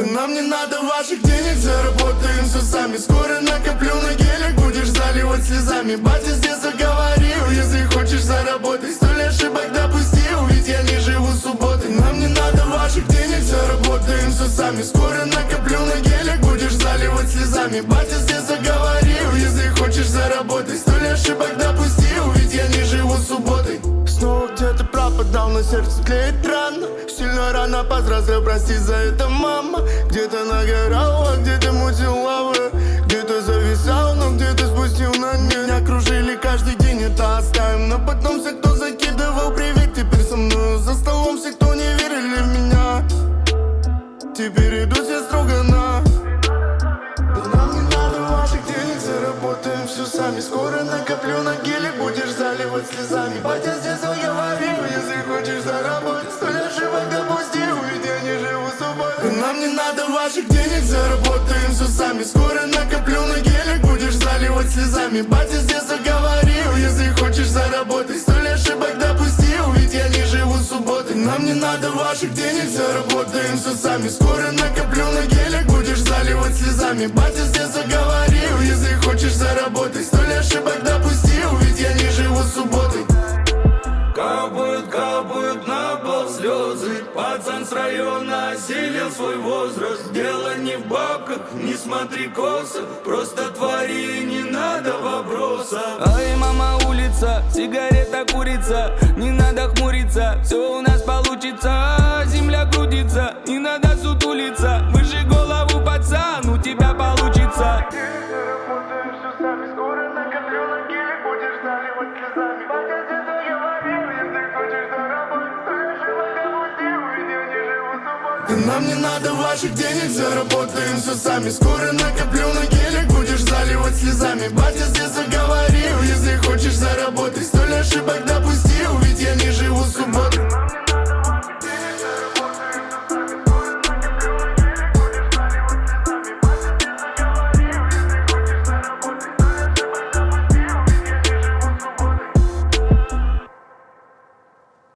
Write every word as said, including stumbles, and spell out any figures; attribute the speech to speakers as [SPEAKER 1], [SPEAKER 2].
[SPEAKER 1] Нам не надо ваших денег, заработаем все сами. Скоро накоплю на гелик, будешь заливать слезами. Батя с детства говорил, если хочешь заработать, сто лет ошибок допустил, ведь я не живу субботой. Нам не надо ваших денег, заработаем все сами. Скоро накоплю на гелик, будешь заливать слезами. Батя с детства говорил, если хочешь заработать, сто лет ошибок допустил, ведь я не живу субботой. Снова где-то пропадал, но сердце тлеет рано. Сильно рано повзрослел, прости за это, мама. Где-то нагорал, а где-то мутил лавы. Где-то зависал, но где-то спустил на дне. Меня кружили каждый день, это оставим. Но потом все, кто закидывал привет, теперь со мной за столом. Все, кто не верили в меня, теперь идут все строго на. Нам не надо ваших денег, заработаем все сами. Скоро накоплю на гелик, будешь заливать слезами. Батя с детства говорил, если хочешь заработать, сто лет ошибок допустил, ведь я не живу субботой. Нам не надо ваших денег, заработаем все сами. Скоро накоплю на гелик, будешь заливать слезами. Батя с детства говорил, если хочешь заработать, сто лет ошибок допустил, ведь я не живу субботой. Нам не надо ваших денег, заработаем все сами. Скоро накоплю на гелик, будешь заливать слезами. Батя с детства говорил, если хочешь заработать, сто лет ошибок допустил, ведь я не живу субботой.
[SPEAKER 2] Капают, капают на пол слезы. Пацан с района осилил свой возраст. Дело не в бабках, не смотри косо. Просто твори, не надо вопросов.
[SPEAKER 3] Ой, мама, улица, сигарета, курица. Не надо хмуриться, все у нас получится. Земля крутится, не надо сутулиться. Выше голову, пацан, у тебя получится.
[SPEAKER 1] Заработаем все сами. Скоро накоплю на гелик, будешь заливать слезами. Батя с детства говорил, если хочешь заработать, сто лет ошибок допустил, ведь я не живу субботой. Нам не надо ваших денег, заработаем все сами. Скоро накоплю на гелик, будешь заливать слезами. Батя с детства говорил, если хочешь